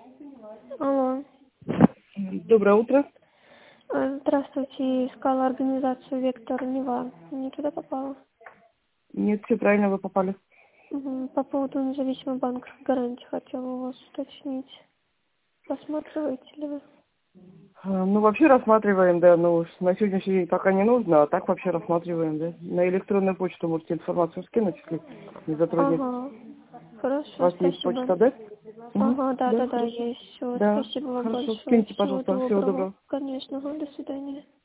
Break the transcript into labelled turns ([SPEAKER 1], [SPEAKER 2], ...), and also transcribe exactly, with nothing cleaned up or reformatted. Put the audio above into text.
[SPEAKER 1] Алло.
[SPEAKER 2] Доброе утро.
[SPEAKER 1] А, Здравствуйте. Искала организацию «Вектор Нева». Не туда попала?
[SPEAKER 2] Нет, все правильно, вы попали.
[SPEAKER 1] Угу. По поводу независимой банковской гарантии хотела у вас уточнить. Рассматриваете ли вы?
[SPEAKER 2] А, Ну, вообще рассматриваем, да, но на сегодняшний день пока не нужно, а так вообще рассматриваем, да. На электронную почту можете информацию скинуть, если не затруднит.
[SPEAKER 1] Ага.
[SPEAKER 2] У
[SPEAKER 1] Хорошо,
[SPEAKER 2] вас есть
[SPEAKER 1] спасибо.
[SPEAKER 2] почта, да? Угу.
[SPEAKER 1] Ага, да,
[SPEAKER 2] Да,
[SPEAKER 1] да, да,
[SPEAKER 2] хорошо.
[SPEAKER 1] есть. Все,
[SPEAKER 2] Да,
[SPEAKER 1] спасибо вам
[SPEAKER 2] хорошо,
[SPEAKER 1] большое.
[SPEAKER 2] скиньте,
[SPEAKER 1] Всего
[SPEAKER 2] пожалуйста, всего
[SPEAKER 1] доброго.
[SPEAKER 2] доброго.
[SPEAKER 1] Конечно, ага, до свидания.